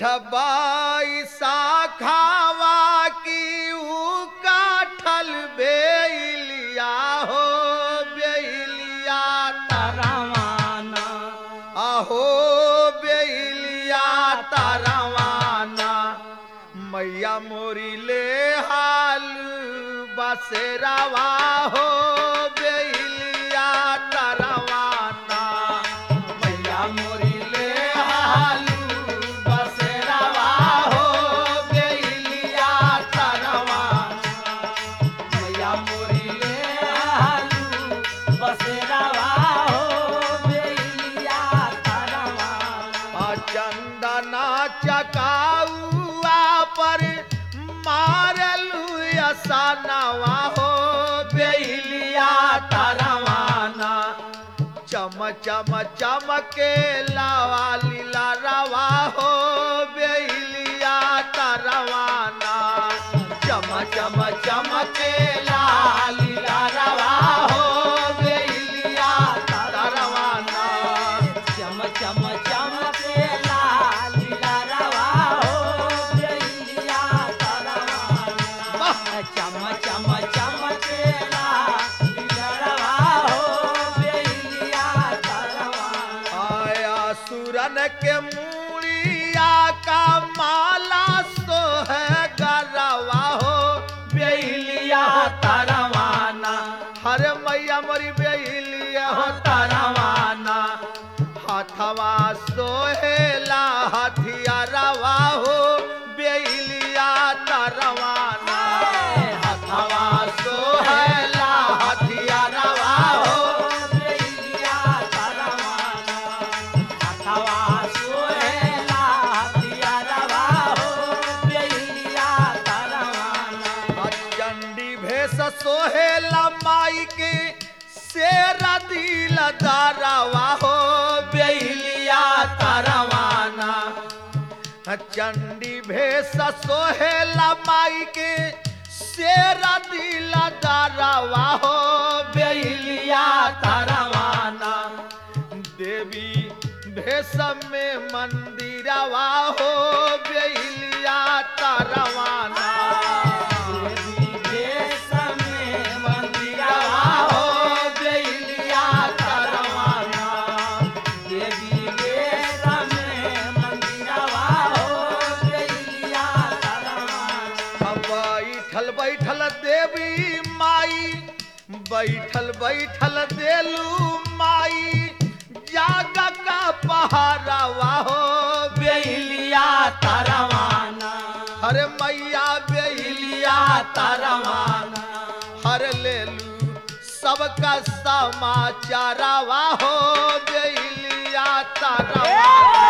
बाई शाखावा की ऊ काठल बेलिया हो बेलिया तरवाना आहो बेलिया तरवाना मैया मोरी ले हाल बसेरावा हो बेलिया तरवाना मैया मोरी ले हाल बसेरावा हो बेलिया तरवाना मैया मोरी ले हाल बसेरावा हो बेलिया तरवाना चंदना चकाउआ पर मारलू असानवा हो बेलिया तरवाना चम चम चमके लावा लीला रवा हो बेलिया तरवाना चम चम चमके लावा लीला रवा हो बेलिया तरवाना चम चम चमके लाल रवा हो बेलिया तरवाना चम चम चमके लाल रवा हो बेलिया तरवाना आया सुरन के मूड़िया का माला सो है गरवा हो बेलिया तरवाना हर मैया मरी बेलिया हो तरवाना हथवा सोहेला हथियारवा हो बेलिया तरवाना हथवा सोहेला हथियारवा हो बेलिया तरवाना हथवा सोहेला हथियारवा हो बेलिया तरवाना चंडी भेष सोहेला माई के शेरा दिल दारवा हो बेलिया तरवाना चंडी भेष सोहेला माई के शेरा दिल दारवा हो बेलिया तरवाना देवी भेष में मंदिरवा हो बेलिया तरवाना देवी भेष में मंदिरवा हो बेलिया तरवाना देवी भेष में मंदिरवा हो बेलिया तरवाना बैठल बैठल देवी माई बैठल बैठल देलू माई जाग का पहाड़वा हो बेलिया तरवाना हरे मैया बेलिया तरवाना हर लेलू सबका समाचारवा हो बेलिया तरवाना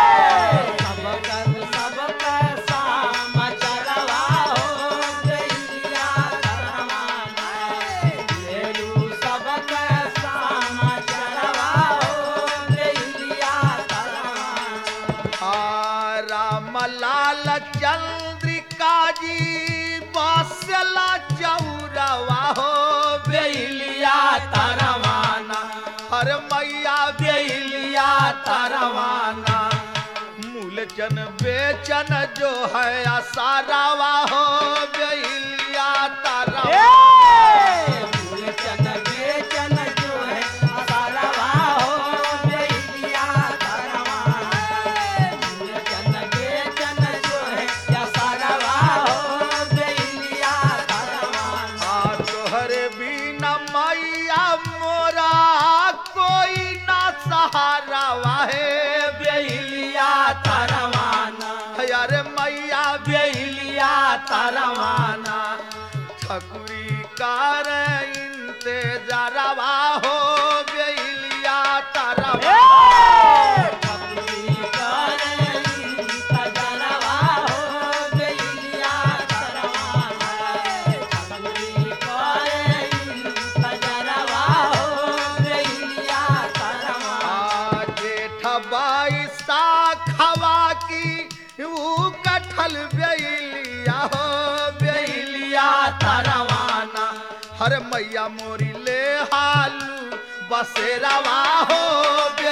सबका समाचारवा हो बेलिया तरवाना लेलू सबका समाचारवा हो बेलिया तरवाना राम लाल चंद्रिका जी बसला चौरवा हो बेलिया तरवाना हर मैया बेलिया तरवाना मूलचन बेचन जो है असारावा हो बेलिया तरवाना मूलचन बेचन जो है असारवा हो बेलिया तरवाना मूलचन बेचन जो है असारवा हो बेलिया तरवाना तोहरे बिना मैया मोरा कोई ना सहारावा है बेलिया तरवाना यार मैया बेलिया तरवाना ठकुरी कार इंतजारवा हो बेलिया तरवाना ठकुरी करे इंतजारवा हो बेलिया तरवाना ठकुरी करे इंतजारवा हो बेलिया तरवाना जेठ बाई शाखवा की ऊ कठल बेलिया हो बेलिया तरवाना हर मैया मोरी ले हालू बसेरावा हो